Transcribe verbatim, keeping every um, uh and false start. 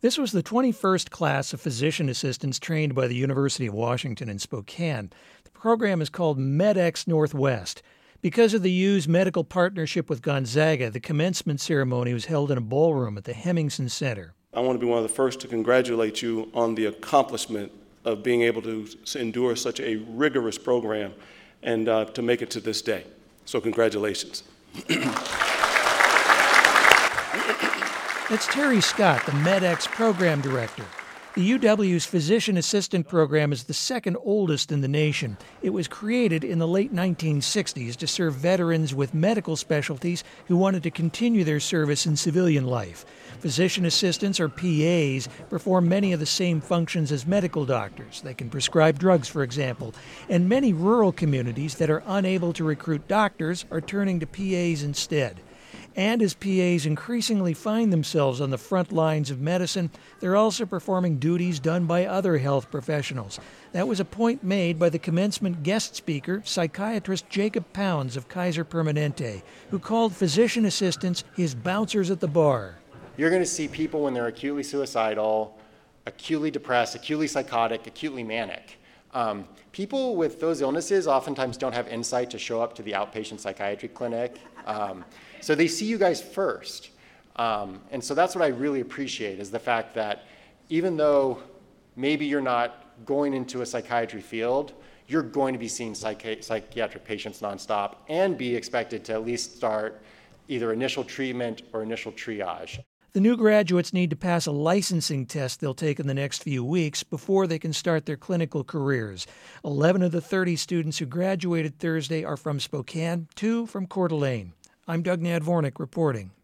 This was the twenty-first class of physician assistants trained by the University of Washington in Spokane. The program is called MedX Northwest. Because of the U's medical partnership with Gonzaga, the commencement ceremony was held in a ballroom at the Hemmingson Center. I want to be one of the first to congratulate you on the accomplishment of being able to endure such a rigorous program and uh, to make it to this day. So congratulations. That's Terry Scott, the MedX program director. The U W's Physician Assistant Program is the second oldest in the nation. It was created in the late nineteen sixties to serve veterans with medical specialties who wanted to continue their service in civilian life. Physician assistants, or P As, perform many of the same functions as medical doctors. They can prescribe drugs, for example. And many rural communities that are unable to recruit doctors are turning to P As instead. And as P As increasingly find themselves on the front lines of medicine, they're also performing duties done by other health professionals. That was a point made by the commencement guest speaker, psychiatrist Jacob Pounds of Kaiser Permanente, who called physician assistants his bouncers at the bar. You're going to see people when they're acutely suicidal, acutely depressed, acutely psychotic, acutely manic. Um, people with those illnesses oftentimes don't have insight to show up to the outpatient psychiatry clinic. Um, so they see you guys first. Um, and so that's what I really appreciate, is the fact that even though maybe you're not going into a psychiatry field, you're going to be seeing psychi- psychiatric patients nonstop and be expected to at least start either initial treatment or initial triage. The new graduates need to pass a licensing test they'll take in the next few weeks before they can start their clinical careers. eleven of the thirty students who graduated Thursday are from Spokane, two from Coeur d'Alene. I'm Doug Nadvornik reporting.